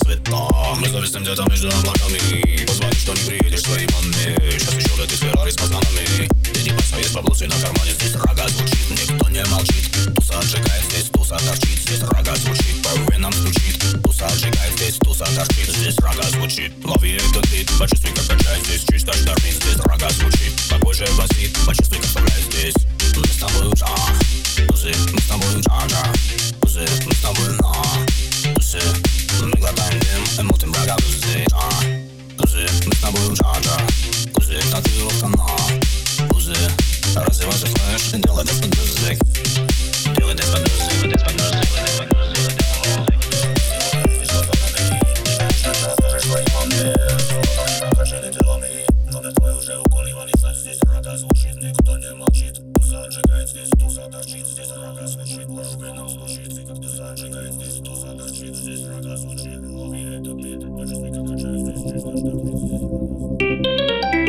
цвета. Мы зависим где-то между облаками. Позвони, что не приедешь своей маме. Сейчас еще летит Феррари с пацанами. Ты не бойся, есть баблосы на кармане. Здесь рога звучит, никто не молчит. Туса отжигает, здесь туса торчит. Здесь рога звучит, по венам стучит. Туса отжигает, здесь туса торчит. Здесь рога звучит, лови этот бит. Почувствуй, как качает, здесь чисто штормит. Здесь рога звучит, такой же басит. Почувствуй, как вставляет здесь. Мы с тобой уже, тузы, мы с тобой уже, тузы, мы с тобой на тузы. Мы глотаем дым, мутим рога тузы, тузы, мы с тобой уже, тузы, татуировка на тузы. Развивайся, слышь, делай это под музык. Делай это под музык, делай это под музык, делай это под музык. Номер твой уже уколива, не знаю, здесь рога звучит, никто не молчит. Туса отжигает, здесь туса торчит, здесь рога звучит, по венам стучит. И как туса отжигает, здесь туса торчит, здесь рога звучит. Лови этот бит, почувствуй, как качает, здесь чисто штормит.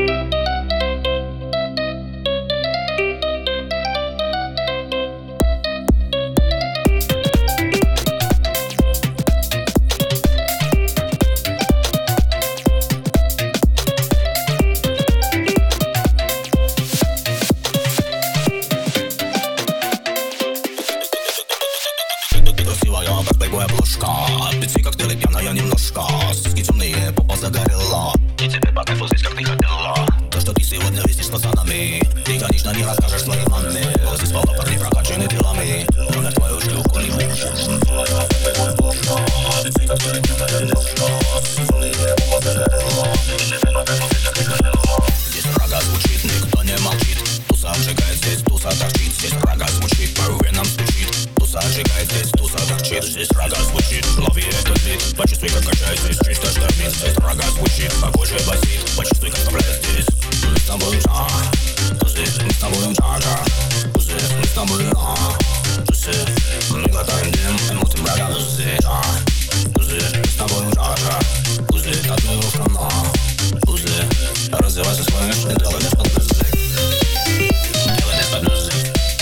Как плейбой обложка. Пиццы, коктейли, пьяная немножко. Сиськи темные, попа загорела. И тебе по кайфу здесь, как ты хотела. То, что ты сегодня висишь с пацанами, ты, конечно, не расскажешь своей маме. Здесь полно парней прокачаны телами. Номер твой уже уколил. Плейбой обложка. Пиццы, коктейли, пьяная немножко. Сиськи темные, попа загорела. И тебе по кайфу здесь, как ты хотела. Здесь рога звучит, никто не молчит. Туса отжигает, здесь туса торчит. Здесь рога звучит, по венам стучит. Туса отжигает, здесь туса торчит. Здесь рога звучит, лови этот бит. Почувствуй, как качает, здесь чисто штормит. Здесь рога звучит, такой же басит. Почувствуй, как вставляет здесь. Мы с тобой уже, тузы, мы с тобой уже, тузы, мы с тобой на тузы. Мы глотаем дым, мутим рога тузы, тузы, мы с тобой уже, тузы, татуировка на тузы. Развивайся, слышь, не делай это под музык. Делай это под музык.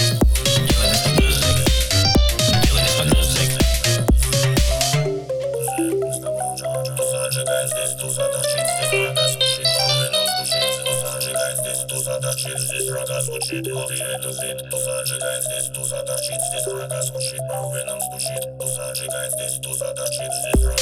Здесь туса торчит, здесь рога звучит, по венам стучит. Туса отжигает, здесь туса торчит, здесь рога звучит. Лови этот бит. Туса отжигает, здесь туса торчит, здесь рога звучит, по венам стучит. Туса отжигает, здесь туса торчит, здесь рога.